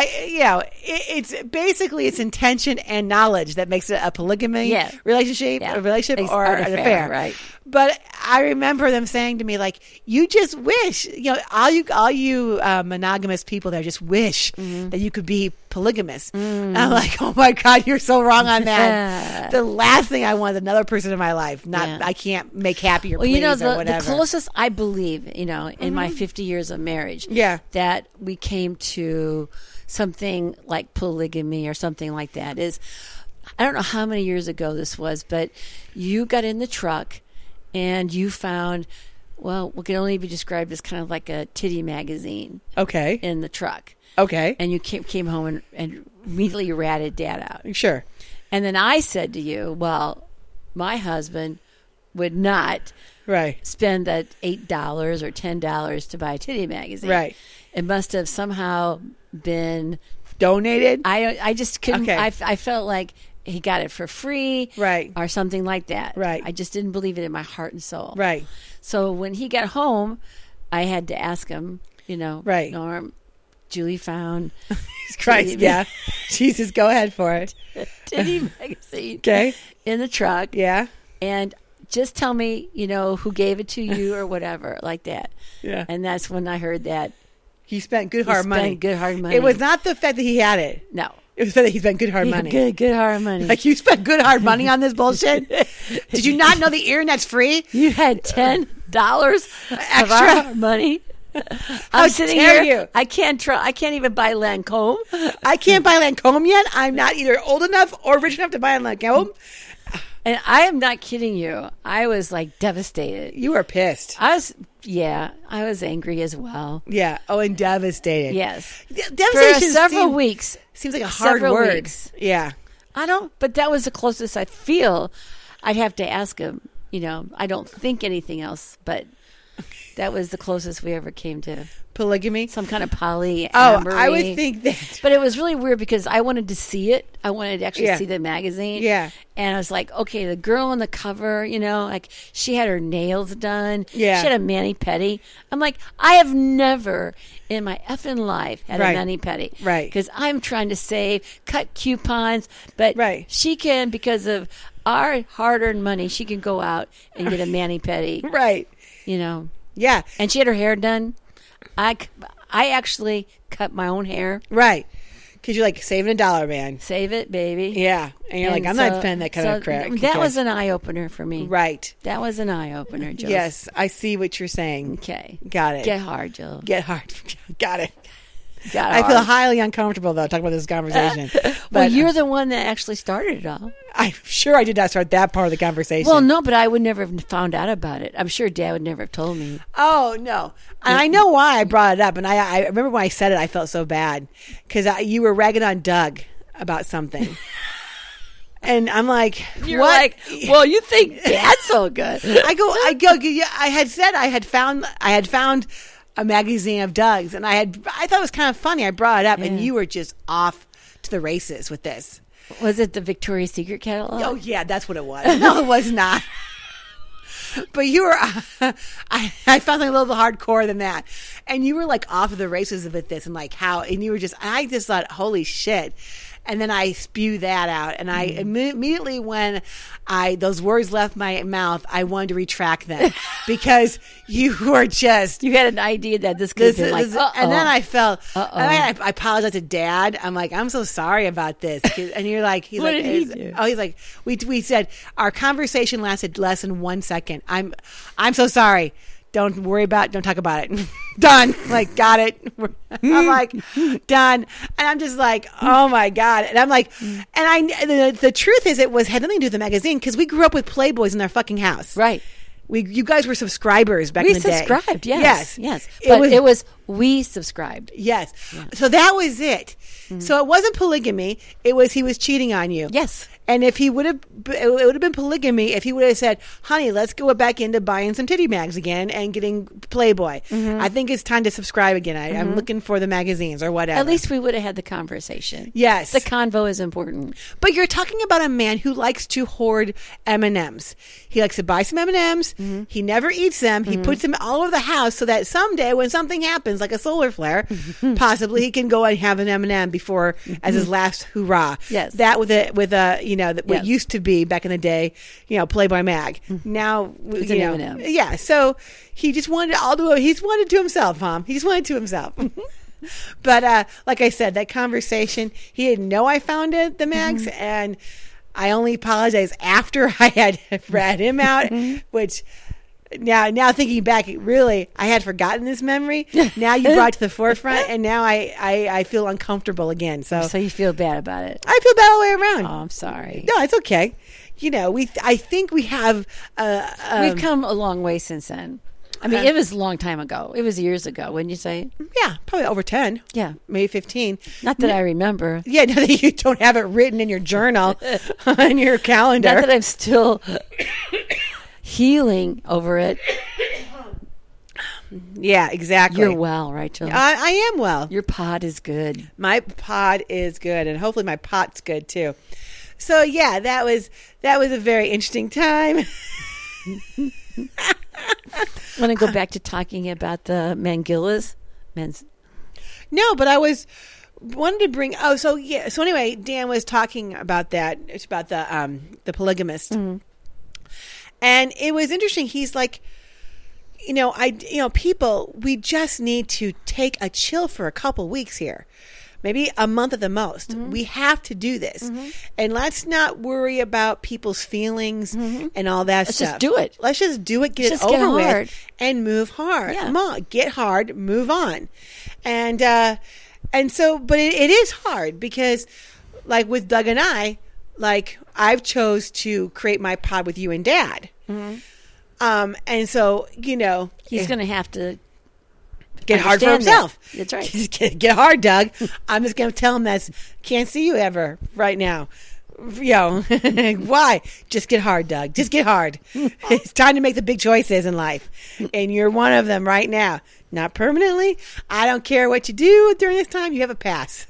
it's basically it's intention and knowledge that makes it a polygamy relationship, or an affair, right? But I remember them saying to me, like, you just wish, all you monogamous people there just wish that you could be polygamous. I'm like, oh my God, you're so wrong on that. The last thing I want is another person in my life. I can't make happy or please or whatever. The closest I believe, in my 50 years of marriage, that we came to something like polygamy or something like that is, I don't know how many years ago this was, but you got in the truck and you found, what can only be described as kind of like a titty magazine. Okay. In the truck. Okay. And you came home and immediately ratted Dad out. Sure. And then I said to you, well, my husband would not spend that $8 or $10 to buy a titty magazine. Right. It must have somehow been donated. I just couldn't. Okay. I felt like he got it for free, right, or something like that. Right. I just didn't believe it in my heart and soul. Right. So when he got home, I had to ask him, right, Norm, Julie found Christ, yeah. Jesus, go ahead for it. Titty magazine. Okay. In the truck. Yeah. And just tell me, who gave it to you or whatever, like that. Yeah. And that's when I heard that he spent good hard money. It was not the fact that he had it. No. It was the fact that he spent good hard money. Good hard money. Like, you spent good hard money on this bullshit? Did you not know the internet's free? You had $10 extra of our money. I'm sitting here. You. I can't even buy Lancome. I can't buy Lancome yet. I'm not either old enough or rich enough to buy Lancome. And I am not kidding you. I was like devastated. You were pissed. I was angry as well. Yeah. Oh, and devastated. Yes. Devastation for several weeks. Seems like a hard word. Weeks. Yeah. But that was the closest I feel. I'd have to ask him, I don't think anything else, but That was the closest we ever came to polygamy. Some kind of polyamory. Oh, I would think that. But it was really weird because I wanted to see it. I wanted to actually see the magazine. Yeah. And I was like, okay, the girl on the cover, like she had her nails done. Yeah. She had a mani-pedi. I'm like, I have never in my effing life had a mani-pedi. Right. Because I'm trying to save, cut coupons. But she can, because of our hard-earned money, she can go out and get a mani-pedi. Right. Yeah. And she had her hair done. I actually cut my own hair. Right. Because you're like, saving $1, man. Save it, baby. Yeah. And you're like, I'm not fan that kind of crap. That was an eye-opener for me. Right. That was an eye-opener, Jill. Yes. I see what you're saying. Okay. Got it. Get hard, Jill. Get hard. Got it. I feel highly uncomfortable, though, talking about this conversation. Well, you're the one that actually started it all. I'm sure I did not start that part of the conversation. Well, no, but I would never have found out about it. I'm sure Dad would never have told me. Oh, no. And I know why I brought it up. And I remember when I said it, I felt so bad. Because you were ragging on Doug about something. And I'm like, you're what? Like, well, you think Dad's so good. I go. Yeah, I had said I had found a magazine of Doug's, and I thought it was kind of funny. I brought it up, and you were just off to the races with this. Was it the Victoria's Secret catalog? Oh yeah, that's what it was. No, it was not. But you were, I found something a little bit hardcore than that, and you were like off of the races with this, and like how, and you were just, I just thought, holy shit. And then I spew that out, and I immediately, when those words left my mouth, I wanted to retract them because you were just, you had an idea that this could be like, and then I felt, I apologized to Dad. I'm like, I'm so sorry about this, and you're like, he's what like, did he do? Oh, he's like, we said our conversation lasted less than 1 second. I'm so sorry. Don't worry about it. Don't talk about it. Done. Like, got it. I'm like, done. And I'm just like, oh my God. And I'm like, and the truth is it had nothing to do with the magazine because we grew up with Playboys in our fucking house. Right. You guys were subscribers back in the day. We subscribed, yes. But it was we subscribed. Yes. So that was it. So it wasn't polygamy. It was he was cheating on you. Yes. And if he would have, it would have been polygamy if he would have said, honey, let's go back into buying some titty mags again and getting Playboy. I think it's time to subscribe again. I'm looking for the magazines or whatever. At least we would have had the conversation. Yes. The convo is important. But you're talking about a man who likes to hoard M&Ms. He likes to buy some M&Ms. He never eats them. He puts them all over the house so that someday when something happens, like a solar flare, possibly he can go and have an M&M before as his last hurrah. Yes. That with a what used to be back in the day, Playboy mag. Now it's an M&M. Yeah. So he just wanted it all to. He's wanted to himself, Mom. He just wanted to himself. But like I said, that conversation, he didn't know I found the mags, and I only apologized after I had read him out, which. Now thinking back, really, I had forgotten this memory. Now you brought it to the forefront, and now I feel uncomfortable again. So you feel bad about it? I feel bad all the way around. Oh, I'm sorry. No, it's okay. I think we have. We've come a long way since then. I mean, it was a long time ago. It was years ago, wouldn't you say? Yeah, probably over 10. Yeah. Maybe 15. Not that I remember. Yeah, now that you don't have it written in your journal, on your calendar. Not that I'm still healing over it. Yeah, exactly. You're well, right, Jill? I am well. Your pod is good. My pod is good, and hopefully my pot's good too. So yeah, that was a very interesting time. Want to go back to talking about the Mangillas? No, but I wanted to bring. Oh, so yeah. So anyway, Dan was talking about that. It's about the polygamist, and it was interesting. He's like, people, we just need to take a chill for a couple weeks here. Maybe a month at the most. We have to do this. And let's not worry about people's feelings and all that stuff. Let's just do it. Let's just do it, get it over with, and move hard. Yeah. Come on, get hard, move on. And so, but it is hard because, like with Doug and I, like I've chose to create my pod with you and Dad. And so, he's going to have to get hard for himself. That's right. Get hard, Doug. I'm just going to tell him that can't see you ever right now. Why? Just get hard, Doug. Just get hard. It's time to make the big choices in life. And you're one of them right now. Not permanently. I don't care what you do during this time. You have a pass.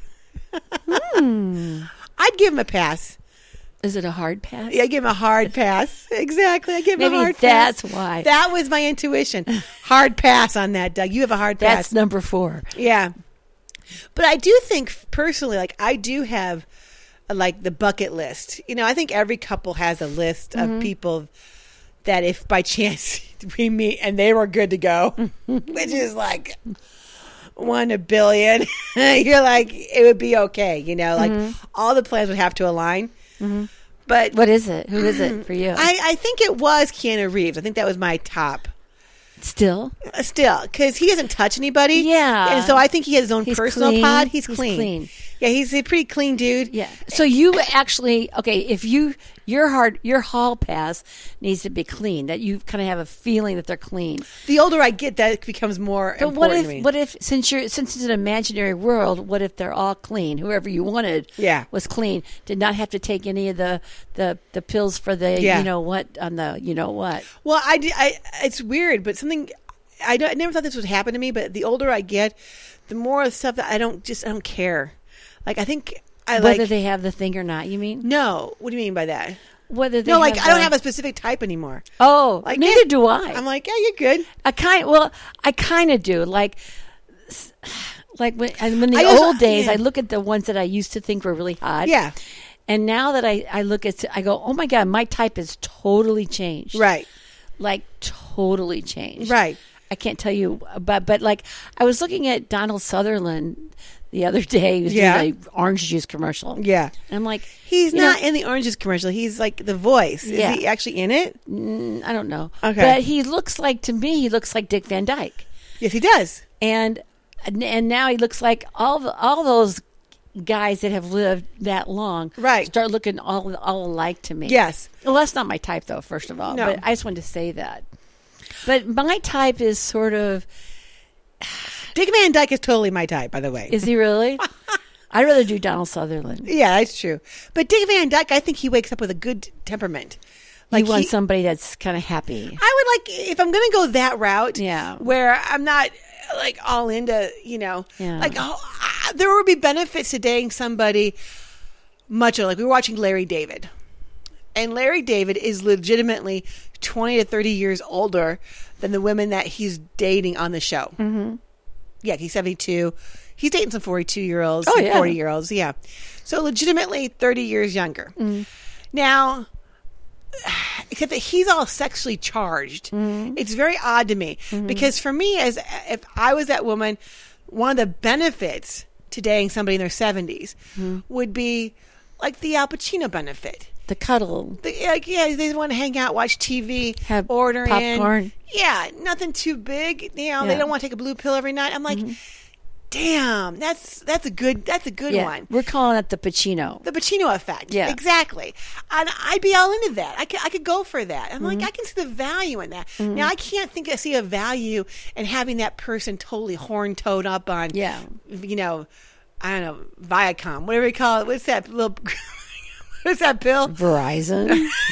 I'd give him a pass. Is it a hard pass? Yeah, I give him a hard pass. Exactly. I give him a hard pass. Maybe that's why. That was my intuition. Hard pass on that, Doug. You have a hard pass. That's number 4. Yeah. But I do think personally, I do have the bucket list. I think every couple has a list of people that if by chance we meet and they were good to go, which is 1 in a billion, you're it would be okay. All the plans would have to align. But what is it? Who is it for you? I think it was Keanu Reeves. I think that was my top. Still, because he doesn't touch anybody. Yeah, and so I think he has his own personal clean. pod. He's clean. Yeah, he's a pretty clean dude. Yeah. So you actually if your hall pass needs to be clean. That you kind of have a feeling that they're clean. The older I get, that becomes more but important to me. What if since it's an imaginary world, what if they're all clean? Whoever you wanted was clean. Did not have to take any of the pills for the what. Well, it's weird, but something I never thought this would happen to me. But the older I get, the more stuff that I don't care. I think whether they have the thing or not. You mean? No. What do you mean by that? Whether they I don't have a specific type anymore. Oh, neither do I. I'm yeah, you're good. I kind of do. When the old days, I look at the ones that I used to think were really hot. Yeah. And now that I look at, I go, oh my God, my type has totally changed. Right. Totally changed. Right. I can't tell you, but I was looking at Donald Sutherland the other day. He was doing an orange juice commercial. Yeah. And I'm he's not in the orange juice commercial. He's the voice. Is he actually in it? I don't know. Okay. But he looks to me, he looks like Dick Van Dyke. Yes, he does. And now he looks like all those guys that have lived that long start looking all alike to me. Yes. Well, that's not my type, though, first of all. No. But I just wanted to say that. But my type is sort of... Dick Van Dyke is totally my type, by the way. Is he really? I'd rather do Donald Sutherland. Yeah, that's true. But Dick Van Dyke, I think he wakes up with a good temperament. You want somebody that's kind of happy. I would if I'm going to go that route, where I'm not all into, there would be benefits to dating somebody much older. We were watching Larry David. And Larry David is legitimately 20 to 30 years older than the women that he's dating on the show. Mm-hmm. Yeah, he's 72. He's dating some 42-year-olds, 40-year-olds. Yeah. So legitimately 30 years younger. Mm-hmm. Now, except that he's all sexually charged. Mm-hmm. It's very odd to me. Mm-hmm. Because for me, if I was that woman, one of the benefits to dating somebody in their 70s would be the Al Pacino benefit. The cuddle. They want to hang out, watch TV, have order popcorn. In. Yeah, nothing too big. They don't want to take a blue pill every night. I'm damn, that's a good one. We're calling it the Pacino. The Pacino effect. Yeah. Exactly. And I'd be all into that. I could go for that. I'm I can see the value in that. Mm-hmm. Now, I can't see a value in having that person totally horn-toed up on, I don't know, Viacom, whatever you call it. What's that little... What's that pill? Verizon.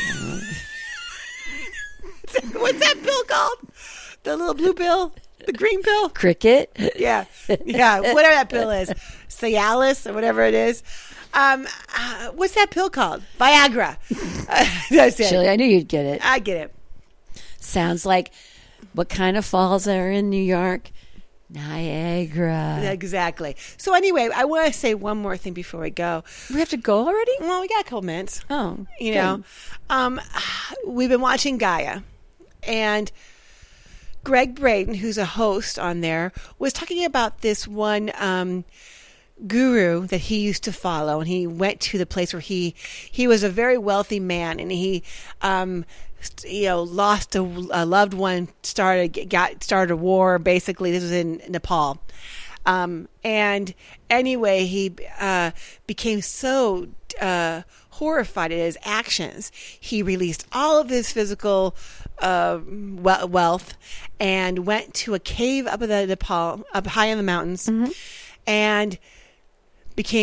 What's that pill called? The little blue pill? The green pill? Cricket. Yeah. Yeah. Whatever that pill is. Cialis or whatever it is. What's that pill called? Viagra. That's it. Shirley, I knew you'd get it. I get it. Sounds like what kind of falls are in New York? Niagara. Exactly. So anyway, I want to say one more thing before we go. We have to go already? Well, we got a couple minutes. Oh. We've been watching Gaia. And Greg Braden, who's a host on there, was talking about this one guru that he used to follow. And he went to the place where he was a very wealthy man. And he... lost a loved one, started a war. Basically, this was in Nepal, and anyway, he became so horrified at his actions. He released all of his physical wealth and went to a cave up in the Nepal, up high in the mountains, and became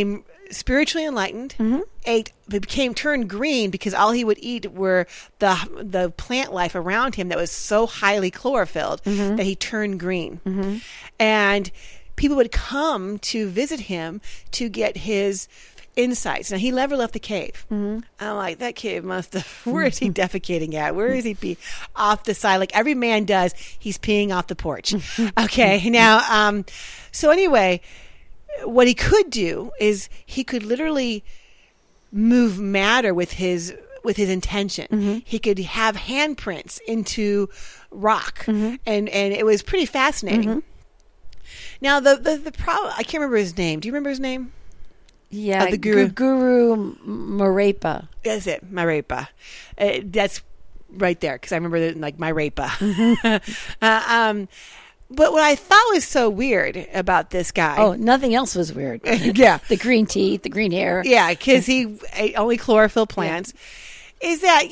spiritually enlightened, turned green because all he would eat were the plant life around him that was so highly chlorophylled that he turned green. And people would come to visit him to get his insights. Now, he never left the cave. I'm like, that cave must have, where is he defecating at? Where is he off the side? Like every man does, he's peeing off the porch. Okay. Now, so anyway, what he could do is he could literally move matter with his intention. He could have handprints into rock, and it was pretty fascinating. Now, the problem, I can't remember his name. Do you remember his name? Yeah, the Guru Marepa. That's it, Marepa. That's right there, because I remember like Marepa. But what I thought was so weird about this guy... Oh, nothing else was weird. Yeah. The green teeth, the green hair. Yeah, because he ate only chlorophyll plants. Yeah. Is that,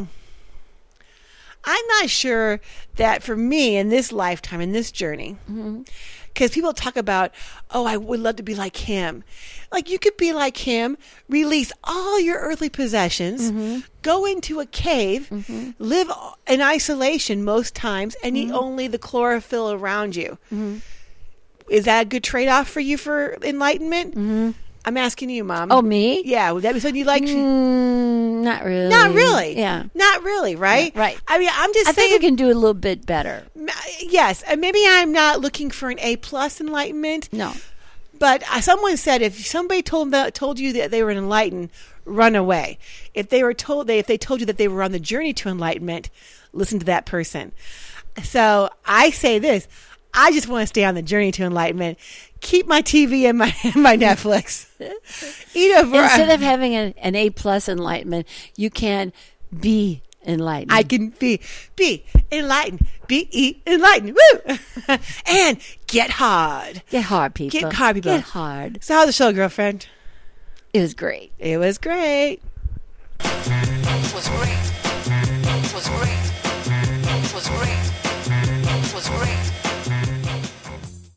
I'm not sure that for me in this lifetime, in this journey... Because people talk about, I would love to be like him. Like, you could be like him, release all your earthly possessions, go into a cave, live in isolation most times, and eat only the chlorophyll around you. Is that a good trade-off for you for enlightenment? I'm asking you, Mom. Oh, me? Yeah. Would that be something you like? Not really. Not really. Yeah. Not really, right? Yeah, right. I mean, I'm just saying. I think we can do a little bit better. Yes. And maybe I'm not looking for an A+ enlightenment. No. But someone said if somebody told you that they were enlightened, run away. If they told you that they were on the journey to enlightenment, listen to that person. So I say this. I just want to stay on the journey to enlightenment. Keep my TV and my Netflix. Instead of having an A+ enlightenment, you can be enlightened. I can be enlightened. Be enlightened. Woo! And get hard. Get hard, people. Get hard, people. Get hard. So how's the show, girlfriend? It was great. It was great. It was great. It was great. It was great. It was great.